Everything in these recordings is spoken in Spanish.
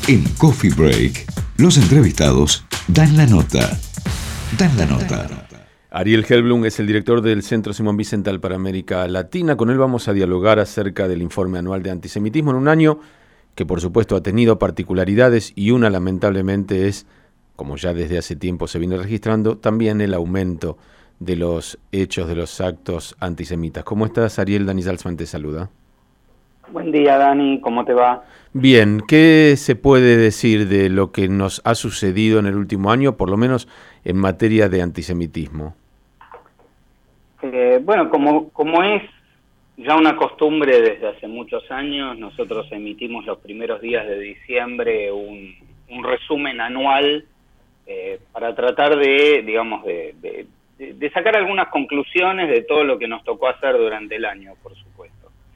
En Coffee Break, los entrevistados dan la nota. Dan la nota. Ariel Helblum es el director del Centro Simón Wiesenthal para América Latina. Con él vamos a dialogar acerca del informe anual de antisemitismo en un año que por supuesto ha tenido particularidades y una lamentablemente es, como ya desde hace tiempo se viene registrando, también el aumento de los hechos, de los actos antisemitas. ¿Cómo estás, Ariel? Dani Salzman te saluda. Buen día, Dani, ¿cómo te va? Bien, ¿qué se puede decir de lo que nos ha sucedido en el último año, por lo menos en materia de antisemitismo? Bueno, como es ya una costumbre desde hace muchos años, nosotros emitimos los primeros días de diciembre un resumen anual para tratar de sacar algunas conclusiones de todo lo que nos tocó hacer durante el año, por supuesto.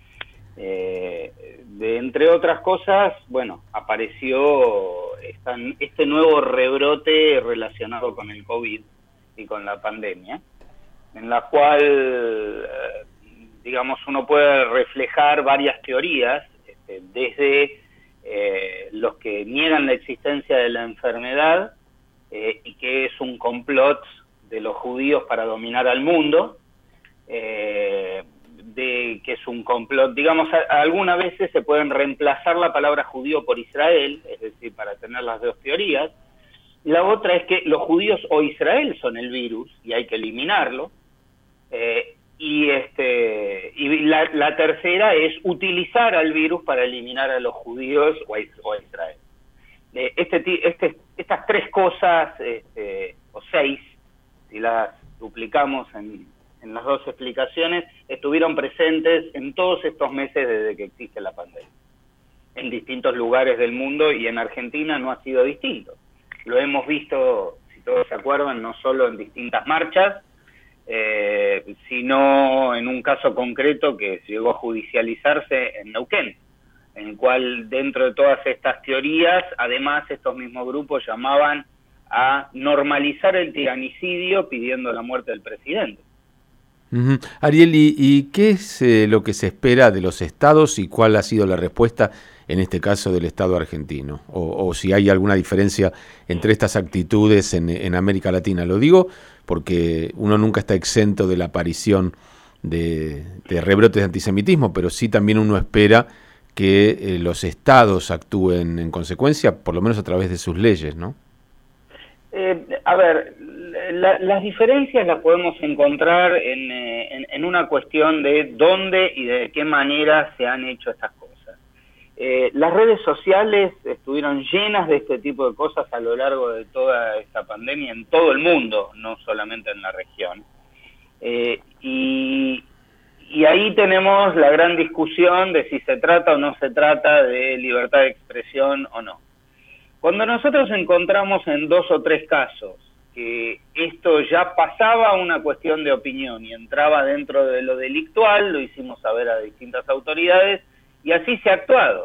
Entre otras cosas, bueno, apareció este nuevo rebrote relacionado con el COVID y con la pandemia, en la cual, uno puede reflejar varias teorías, desde los que niegan la existencia de la enfermedad y que es un complot de los judíos para dominar al mundo, de que es un complot, algunas veces se pueden reemplazar la palabra judío por Israel, es decir, para tener las dos teorías. La otra es que los judíos o Israel son el virus y hay que eliminarlo. Y la tercera es utilizar al virus para eliminar a los judíos o a Israel. Estas tres cosas, o seis, si las duplicamos en las dos explicaciones, estuvieron presentes en todos estos meses desde que existe la pandemia, en distintos lugares del mundo, y en Argentina no ha sido distinto. Lo hemos visto, si todos se acuerdan, no solo en distintas marchas, sino en un caso concreto que llegó a judicializarse en Neuquén, en el cual, dentro de todas estas teorías, además estos mismos grupos llamaban a normalizar el tiranicidio pidiendo la muerte del presidente. Uh-huh. Ariel, ¿y qué es lo que se espera de los estados y cuál ha sido la respuesta en este caso del Estado argentino? O si hay alguna diferencia entre estas actitudes en América Latina. Lo digo porque uno nunca está exento de la aparición de rebrotes de antisemitismo, pero sí también uno espera que los estados actúen en consecuencia, por lo menos a través de sus leyes, ¿no? Las diferencias las podemos encontrar en una cuestión de dónde y de qué manera se han hecho estas cosas. Las redes sociales estuvieron llenas de este tipo de cosas a lo largo de toda esta pandemia en todo el mundo, no solamente en la región. Y ahí tenemos la gran discusión de si se trata o no se trata de libertad de expresión o no. Cuando nosotros encontramos en dos o tres casos que esto ya pasaba a una cuestión de opinión y entraba dentro de lo delictual, lo hicimos saber a distintas autoridades y así se ha actuado.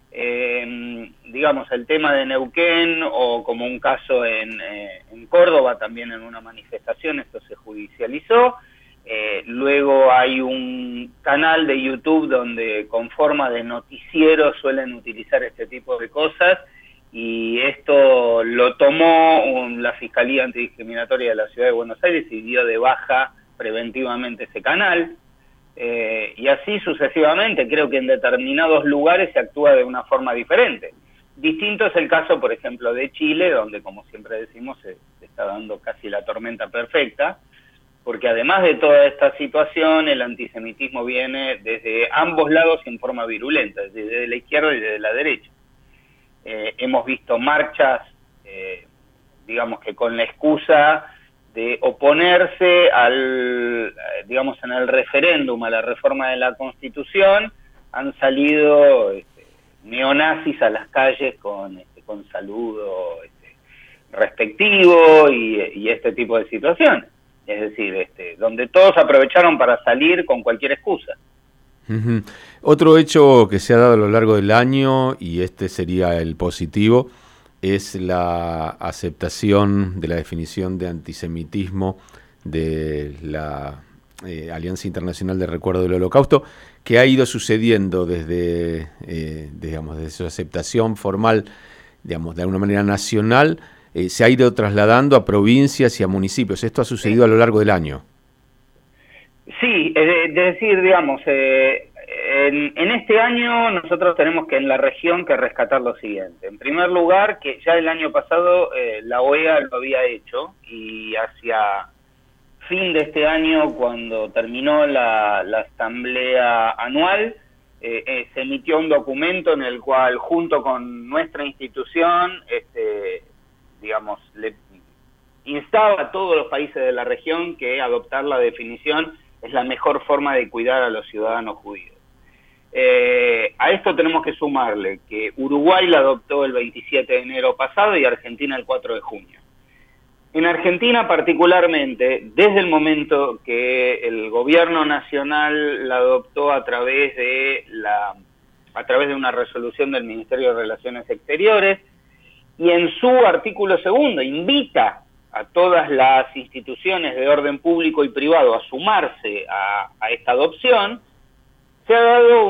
El tema de Neuquén, o como un caso en Córdoba, también en una manifestación, esto se judicializó. Luego hay un canal de YouTube donde con forma de noticiero suelen utilizar este tipo de cosas, y esto lo tomó la Fiscalía Antidiscriminatoria de la Ciudad de Buenos Aires y dio de baja preventivamente ese canal, y así sucesivamente. Creo que en determinados lugares se actúa de una forma diferente. Distinto es el caso, por ejemplo, de Chile, donde, como siempre decimos, se está dando casi la tormenta perfecta, porque además de toda esta situación, el antisemitismo viene desde ambos lados en forma virulenta, desde la izquierda y desde la derecha. Hemos visto marchas, que con la excusa de oponerse en el referéndum a la reforma de la Constitución, han salido neonazis a las calles con saludo respectivo y este tipo de situaciones. Es decir, donde todos aprovecharon para salir con cualquier excusa. Uh-huh. Otro hecho que se ha dado a lo largo del año, y este sería el positivo, es la aceptación de la definición de antisemitismo de la Alianza Internacional de Recuerdo del Holocausto, que ha ido sucediendo desde su aceptación formal digamos, de alguna manera nacional, se ha ido trasladando a provincias y a municipios. Esto ha sucedido a lo largo del año. Sí, es decir, digamos, en este año nosotros tenemos que en la región que rescatar lo siguiente. En primer lugar, que ya el año pasado la OEA lo había hecho, y hacia fin de este año, cuando terminó la asamblea anual, se emitió un documento en el cual, junto con nuestra institución, digamos, le instaba a todos los países de la región que adoptar la definición es la mejor forma de cuidar a los ciudadanos judíos. A esto tenemos que sumarle que Uruguay la adoptó el 27 de enero pasado y Argentina el 4 de junio. En Argentina particularmente, desde el momento que el gobierno nacional la adoptó a través de una resolución del Ministerio de Relaciones Exteriores, y en su artículo 2 invita a todas las instituciones de orden público y privado a sumarse a esta adopción, se ha dado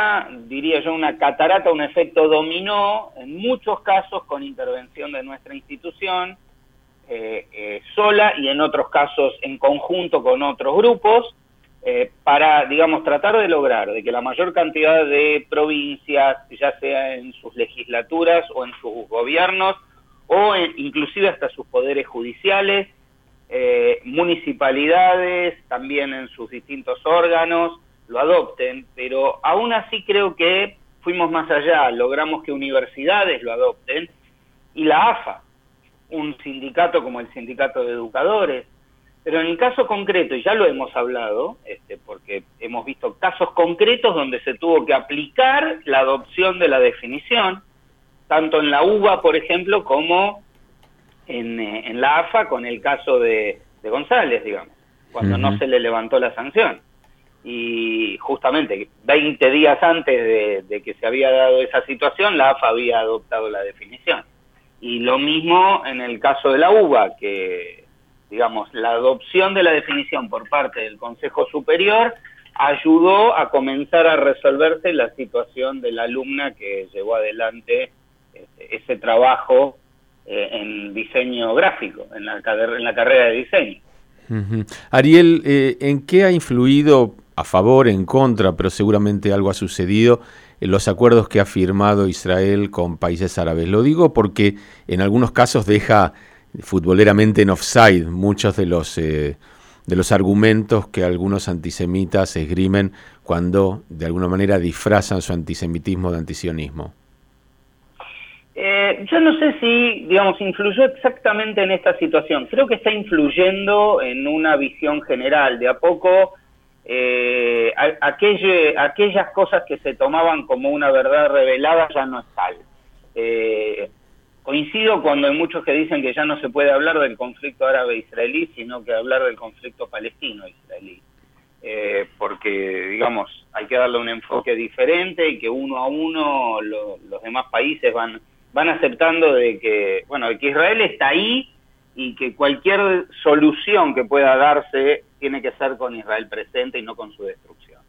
una catarata, un efecto dominó, en muchos casos con intervención de nuestra institución, sola, y en otros casos en conjunto con otros grupos, para, digamos, tratar de lograr de que la mayor cantidad de provincias, ya sea en sus legislaturas o en sus gobiernos, o inclusive hasta sus poderes judiciales, municipalidades, también en sus distintos órganos, lo adopten. Pero aún así creo que fuimos más allá, logramos que universidades lo adopten, y la AFA, un sindicato como el Sindicato de Educadores. Pero en el caso concreto, y ya lo hemos hablado, porque hemos visto casos concretos donde se tuvo que aplicar la adopción de la definición, tanto en la UBA, por ejemplo, como en la AFA, con el caso de González, digamos, cuando no se le levantó la sanción. Y justamente 20 días antes de que se había dado esa situación, la AFA había adoptado la definición. Y lo mismo en el caso de la UBA, que, digamos, la adopción de la definición por parte del Consejo Superior ayudó a comenzar a resolverse la situación de la alumna que llevó adelante ese trabajo en diseño gráfico, en la carrera de diseño. Ariel, ¿en qué ha influido, a favor, en contra, pero seguramente algo ha sucedido, en los acuerdos que ha firmado Israel con países árabes? Lo digo porque en algunos casos deja futboleramente en offside muchos de los argumentos que algunos antisemitas esgrimen cuando de alguna manera disfrazan su antisemitismo de antisionismo. Yo no sé si, digamos, influyó exactamente en esta situación. Creo que está influyendo en una visión general. De a poco, aquellas cosas que se tomaban como una verdad revelada ya no es tal. Coincido cuando hay muchos que dicen que ya no se puede hablar del conflicto árabe-israelí, sino que hablar del conflicto palestino-israelí. Porque, digamos, hay que darle un enfoque diferente y que uno a uno los demás países van aceptando de que Israel está ahí y que cualquier solución que pueda darse tiene que ser con Israel presente y no con su destrucción.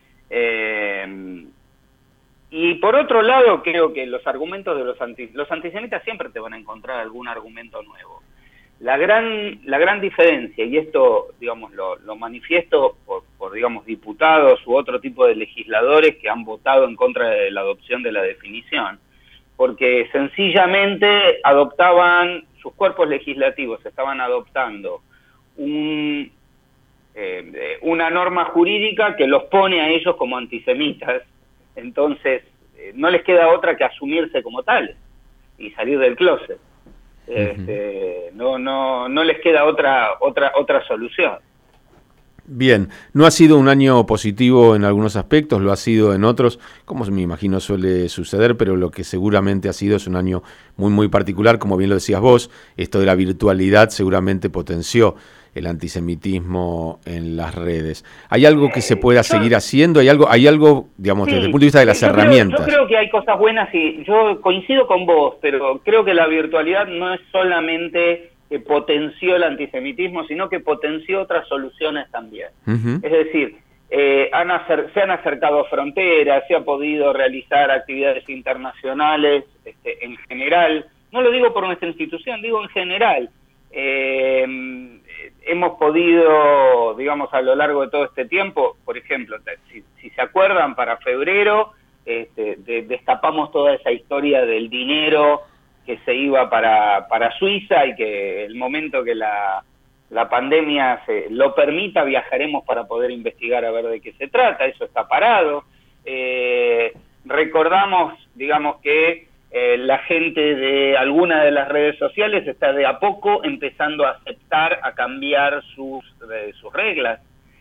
Y por otro lado, creo que los argumentos de los antisemitas siempre te van a encontrar algún argumento nuevo. La gran diferencia, y esto, digamos, lo manifiesto por digamos, diputados u otro tipo de legisladores que han votado en contra de la adopción de la definición, porque sencillamente adoptaban, sus cuerpos legislativos estaban adoptando una norma jurídica que los pone a ellos como antisemitas. Entonces no les queda otra que asumirse como tales y salir del closet. No les queda otra solución. Bien, no ha sido un año positivo en algunos aspectos, lo ha sido en otros, como me imagino suele suceder, pero lo que seguramente ha sido es un año muy muy particular, como bien lo decías vos. Esto de la virtualidad seguramente potenció el antisemitismo en las redes. ¿Hay algo que se pueda seguir haciendo? ¿Hay algo, digamos, desde el punto de vista de las herramientas? Yo creo que hay cosas buenas y yo coincido con vos, pero creo que la virtualidad no es solamente que potenció el antisemitismo, sino que potenció otras soluciones también. Es decir, se han acercado fronteras, se ha podido realizar actividades internacionales en general. No lo digo por nuestra institución, digo en general. Hemos podido, digamos, a lo largo de todo este tiempo, por ejemplo, si se acuerdan, para febrero destapamos toda esa historia del dinero que se iba para Suiza, y que el momento que la pandemia lo permita, viajaremos para poder investigar a ver de qué se trata. Eso está parado. Recordamos, digamos, que la gente de alguna de las redes sociales está de a poco empezando a aceptar, a cambiar sus reglas.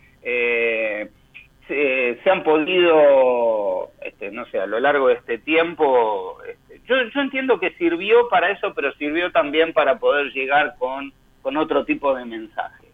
Se han podido, no sé, a lo largo de este tiempo, yo entiendo que sirvió para eso, pero sirvió también para poder llegar con otro tipo de mensaje.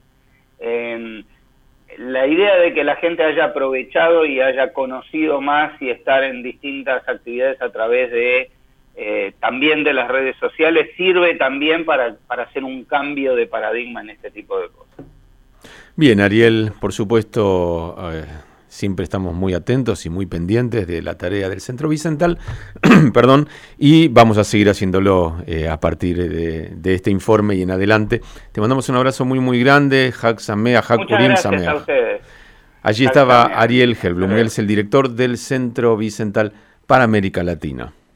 La idea de que la gente haya aprovechado y haya conocido más y estar en distintas actividades a través de también de las redes sociales sirve también para hacer un cambio de paradigma en este tipo de cosas. Bien, Ariel, por supuesto, siempre estamos muy atentos y muy pendientes de la tarea del Centro Vicental, perdón, y vamos a seguir haciéndolo a partir de este informe y en adelante. Te mandamos un abrazo muy, muy grande. Hag Sameach, Hag Purim Sameach. Muchas gracias a ustedes. Allí estaba Ariel Helblum, él es el director del Centro Vicental para América Latina.